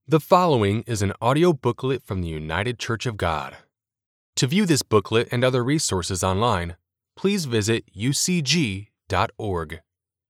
The following is an audio booklet from the United Church of God. To view this booklet and other resources online, please visit ucg.org.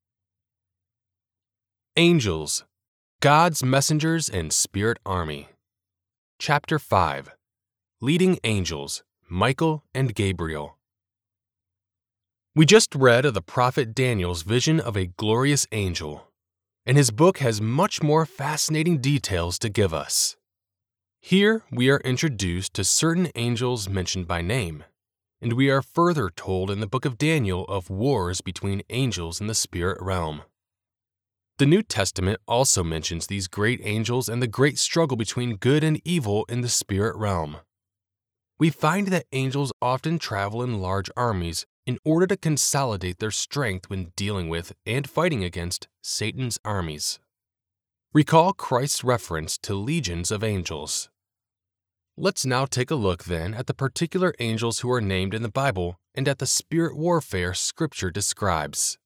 Angels, God's Messengers and Spirit Army. Chapter 5. Leading Angels, Michael and Gabriel. We just read of the prophet Daniel's vision of a glorious angel, and his book has much more fascinating details to give us. Here we are introduced to certain angels mentioned by name, and we are further told in the book of Daniel of wars between angels in the spirit realm. The New Testament also mentions these great angels and the great struggle between good and evil in the spirit realm. We find that angels often travel in large armies in order to consolidate their strength when dealing with and fighting against Satan's armies. Recall Christ's reference to legions of angels. Let's now take a look then at the particular angels who are named in the Bible and at the spirit warfare Scripture describes.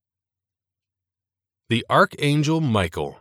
The Archangel Michael.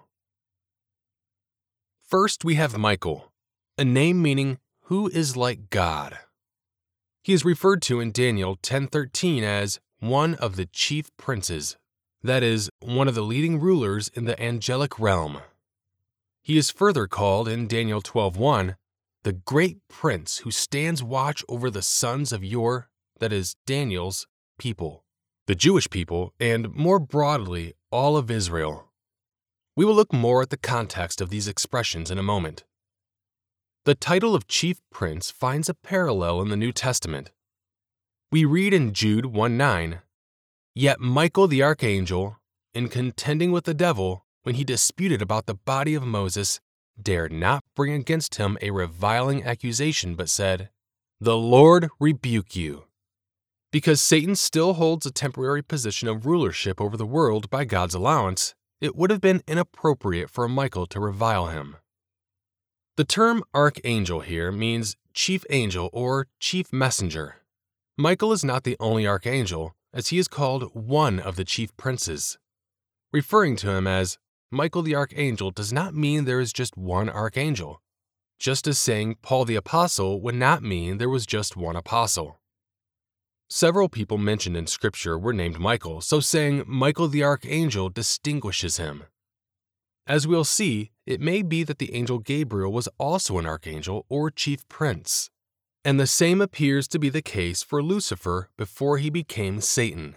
First, we have Michael, a name meaning "who is like God." He is referred to in Daniel 10:13 as one of the chief princes, that is, one of the leading rulers in the angelic realm. He is further called in Daniel 12:1, the great prince who stands watch over the sons of your, that is, Daniel's, people, the Jewish people, and more broadly, all of Israel. We will look more at the context of these expressions in a moment. The title of chief prince finds a parallel in the New Testament. We read in Jude 1:9, "Yet Michael the archangel, in contending with the devil, when he disputed about the body of Moses, dared not bring against him a reviling accusation, but said, 'The Lord rebuke you.'" Because Satan still holds a temporary position of rulership over the world by God's allowance, it would have been inappropriate for Michael to revile him. The term archangel here means chief angel or chief messenger. Michael is not the only archangel, as he is called one of the chief princes. Referring to him as Michael the archangel does not mean there is just one archangel, just as saying Paul the apostle would not mean there was just one apostle. Several people mentioned in Scripture were named Michael, so saying Michael the archangel distinguishes him. As we'll see, it may be that the angel Gabriel was also an archangel or chief prince, and the same appears to be the case for Lucifer before he became Satan.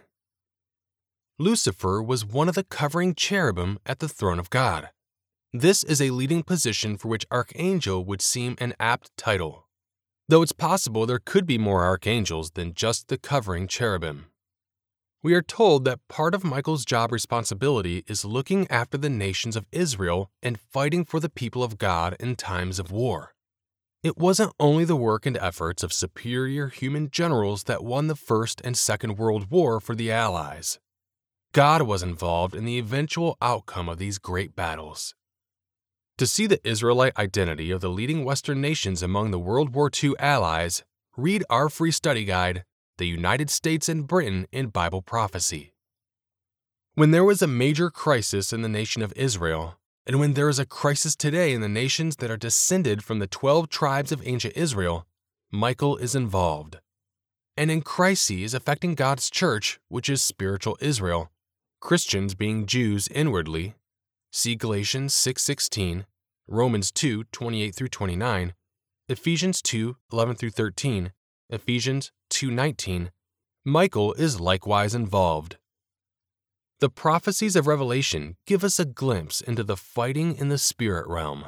Lucifer was one of the covering cherubim at the throne of God. This is a leading position for which archangel would seem an apt title, though it's possible there could be more archangels than just the covering cherubim. We are told that part of Michael's job responsibility is looking after the nations of Israel and fighting for the people of God in times of war. It wasn't only the work and efforts of superior human generals that won the First and Second World War for the Allies. God was involved in the eventual outcome of these great battles. To see the Israelite identity of the leading Western nations among the World War II allies, read our free study guide, The United States and Britain in Bible Prophecy. When there was a major crisis in the nation of Israel, and when there is a crisis today in the nations that are descended from the 12 tribes of ancient Israel, Michael is involved. And in crises affecting God's church, which is spiritual Israel, Christians being Jews inwardly, see Galatians 6:16, Romans 2:28-29, Ephesians 2:11-13, Ephesians 2:19, Michael is likewise involved. The prophecies of Revelation give us a glimpse into the fighting in the spirit realm.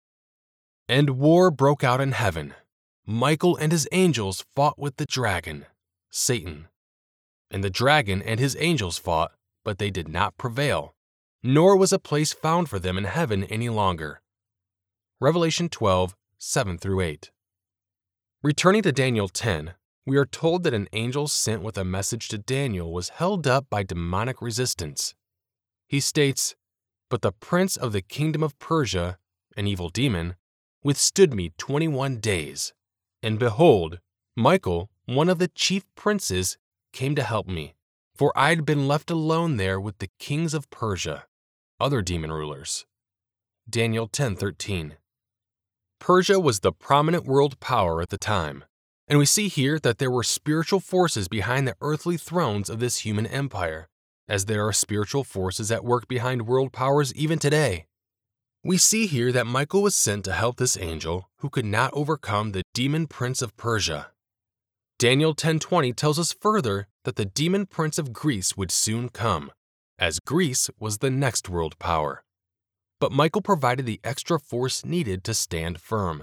And war broke out in heaven. Michael and his angels fought with the dragon, Satan. And the dragon and his angels fought, but they did not prevail, nor was a place found for them in heaven any longer. Revelation 12:7-8. Returning to Daniel 10, we are told that an angel sent with a message to Daniel was held up by demonic resistance. He states, "But the prince of the kingdom of Persia, an evil demon, withstood me 21 days. And behold, Michael, one of the chief princes, came to help me, for I had been left alone there with the kings of Persia," other demon rulers. Daniel 10:13. Persia was the prominent world power at the time, and we see here that there were spiritual forces behind the earthly thrones of this human empire, as there are spiritual forces at work behind world powers even today. We see here that Michael was sent to help this angel who could not overcome the demon prince of Persia. Daniel 10:20 tells us further that the demon prince of Greece would soon come, as Greece was the next world power. But Michael provided the extra force needed to stand firm.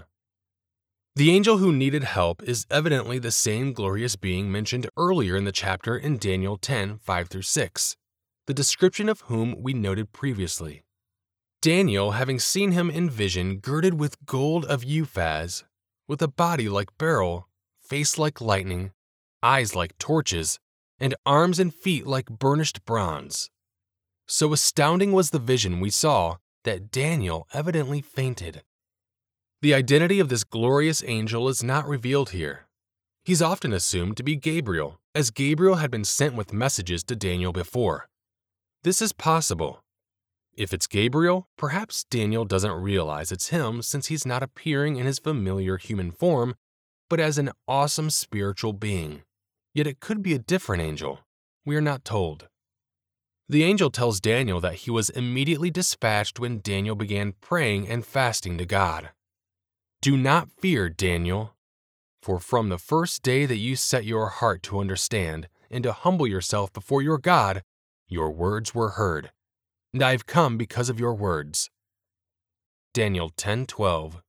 The angel who needed help is evidently the same glorious being mentioned earlier in the chapter in Daniel 10:5-6, the description of whom we noted previously. Daniel, having seen him in vision girded with gold of Uphaz, with a body like beryl, face like lightning, eyes like torches, and arms and feet like burnished bronze. So astounding was the vision we saw that Daniel evidently fainted. The identity of this glorious angel is not revealed here. He's often assumed to be Gabriel, as Gabriel had been sent with messages to Daniel before. This is possible. If it's Gabriel, perhaps Daniel doesn't realize it's him since he's not appearing in his familiar human form, but as an awesome spiritual being. Yet it could be a different angel. We are not told. The angel tells Daniel that he was immediately dispatched when Daniel began praying and fasting to God. Do not fear, Daniel, for from the first day that you set your heart to understand and to humble yourself before your God, your words were heard, and I have come because of your words. Daniel 10:12.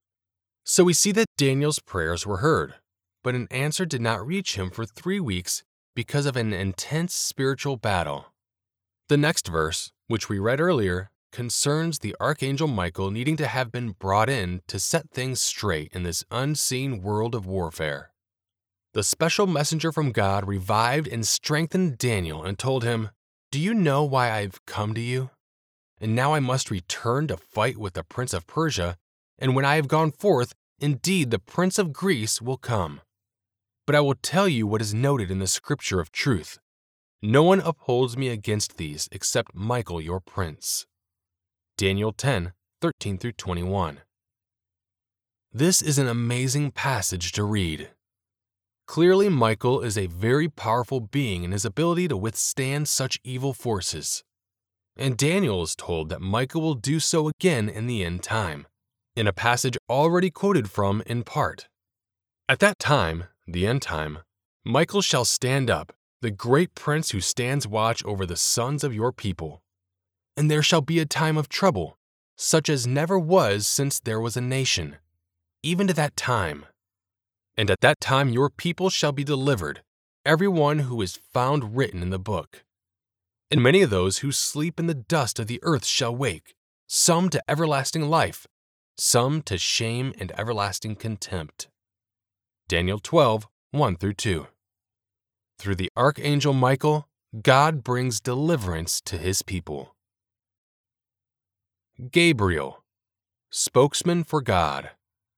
So we see that Daniel's prayers were heard, but an answer did not reach him for 3 weeks because of an intense spiritual battle. The next verse, which we read earlier, concerns the archangel Michael needing to have been brought in to set things straight in this unseen world of warfare. The special messenger from God revived and strengthened Daniel and told him, "Do you know why I've come to you? And now I must return to fight with the prince of Persia, and when I have gone forth, indeed the prince of Greece will come. But I will tell you what is noted in the scripture of truth. No one upholds me against these except Michael your prince." Daniel 10:13-21. This is an amazing passage to read. Clearly, Michael is a very powerful being in his ability to withstand such evil forces. And Daniel is told that Michael will do so again in the end time, in a passage already quoted from in part. At that time, the end time, Michael shall stand up, the great prince who stands watch over the sons of your people. And there shall be a time of trouble, such as never was since there was a nation, even to that time. And at that time your people shall be delivered, every one who is found written in the book. And many of those who sleep in the dust of the earth shall wake, some to everlasting life, some to shame and everlasting contempt. Daniel 12:1-2. Through the archangel Michael, God brings deliverance to his people. Gabriel, spokesman for God.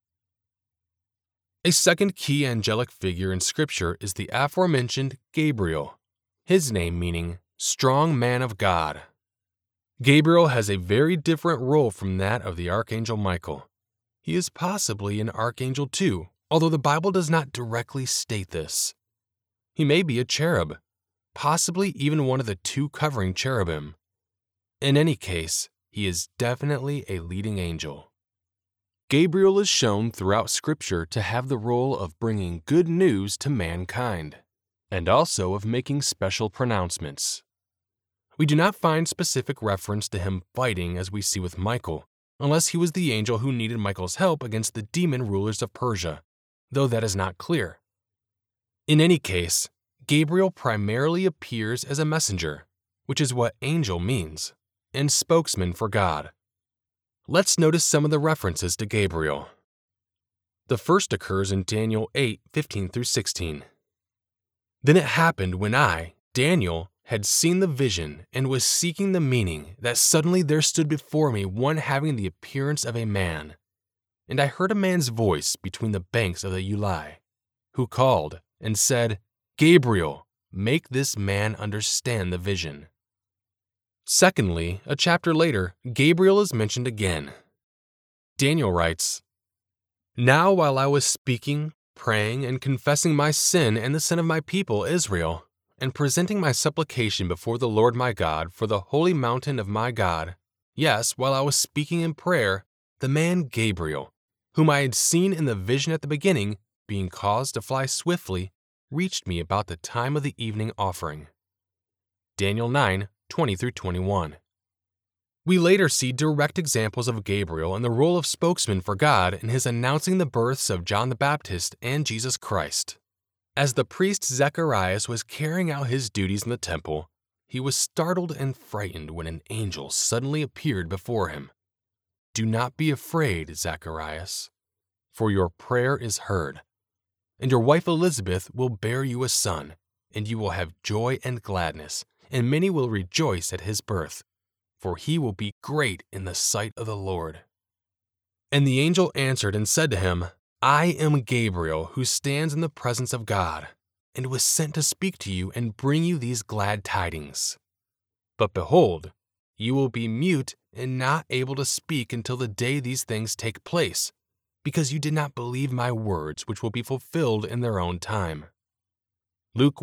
A second key angelic figure in Scripture is the aforementioned Gabriel, his name meaning strong man of God. Gabriel has a very different role from that of the archangel Michael. He is possibly an archangel too, although the Bible does not directly state this. He may be a cherub, possibly even one of the 2 covering cherubim. In any case, he is definitely a leading angel. Gabriel is shown throughout Scripture to have the role of bringing good news to mankind, and also of making special pronouncements. We do not find specific reference to him fighting as we see with Michael, unless he was the angel who needed Michael's help against the demon rulers of Persia, though that is not clear. In any case, Gabriel primarily appears as a messenger, which is what angel means, and spokesman for God. Let's notice some of the references to Gabriel. The first occurs in Daniel 8:15-16. Then it happened when I, Daniel, had seen the vision and was seeking the meaning that suddenly there stood before me one having the appearance of a man. And I heard a man's voice between the banks of the Ulai, who called and said, "Gabriel, make this man understand the vision." Secondly, a chapter later, Gabriel is mentioned again. Daniel writes, "Now while I was speaking, praying, and confessing my sin and the sin of my people Israel, and presenting my supplication before the Lord my God for the holy mountain of my God, yes, while I was speaking in prayer, the man Gabriel, whom I had seen in the vision at the beginning, being caused to fly swiftly, reached me about the time of the evening offering." Daniel 9:20-21. We later see direct examples of Gabriel in the role of spokesman for God in his announcing the births of John the Baptist and Jesus Christ. As the priest Zacharias was carrying out his duties in the temple, he was startled and frightened when an angel suddenly appeared before him. "Do not be afraid, Zacharias, for your prayer is heard, and your wife Elizabeth will bear you a son, and you will have joy and gladness, and many will rejoice at his birth, for he will be great in the sight of the Lord." And the angel answered and said to him, "I am Gabriel, who stands in the presence of God, and was sent to speak to you and bring you these glad tidings. But behold, you will be mute and not able to speak until the day these things take place, because you did not believe my words, which will be fulfilled in their own time." Luke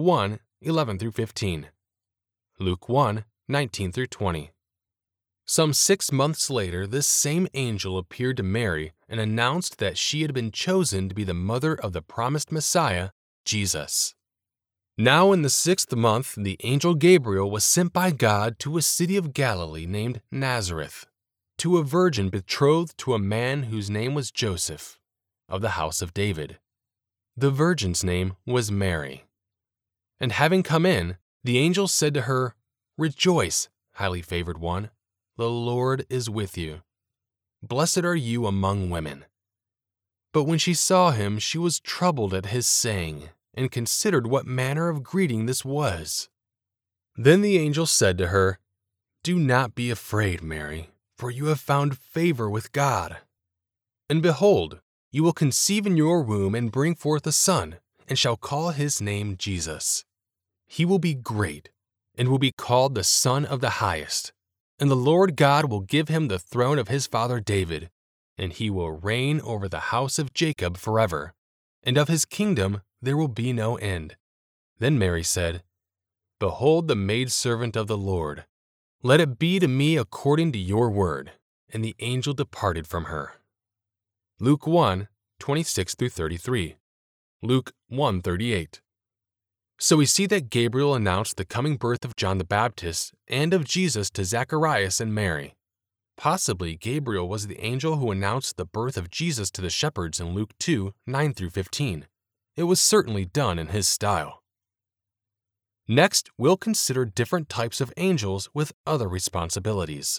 1:11-15. Luke 1:19-20. Some 6 months later, this same angel appeared to Mary and announced that she had been chosen to be the mother of the promised Messiah, Jesus. Now in the 6th month, the angel Gabriel was sent by God to a city of Galilee named Nazareth, to a virgin betrothed to a man whose name was Joseph, of the house of David. The virgin's name was Mary. And having come in, the angel said to her, "Rejoice, highly favored one. The Lord is with you. Blessed are you among women." But when she saw him, she was troubled at his saying, and considered what manner of greeting this was. Then the angel said to her, "Do not be afraid, Mary, for you have found favor with God. And behold, you will conceive in your womb and bring forth a son, and shall call his name Jesus. He will be great, and will be called the Son of the Highest. And the Lord God will give him the throne of his father David, and he will reign over the house of Jacob forever, and of his kingdom there will be no end." Then Mary said, "Behold the maidservant of the Lord. Let it be to me according to your word." And the angel departed from her. Luke 1:26-33. Luke 1:38. So we see that Gabriel announced the coming birth of John the Baptist and of Jesus to Zacharias and Mary. Possibly Gabriel was the angel who announced the birth of Jesus to the shepherds in Luke 2:9-15. It was certainly done in his style. Next, we'll consider different types of angels with other responsibilities.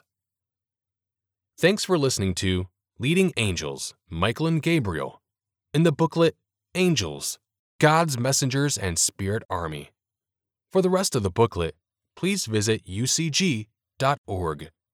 Thanks for listening to Leading Angels, Michael and Gabriel, in the booklet Angels, God's Messengers and Spirit Army. For the rest of the booklet, please visit ucg.org.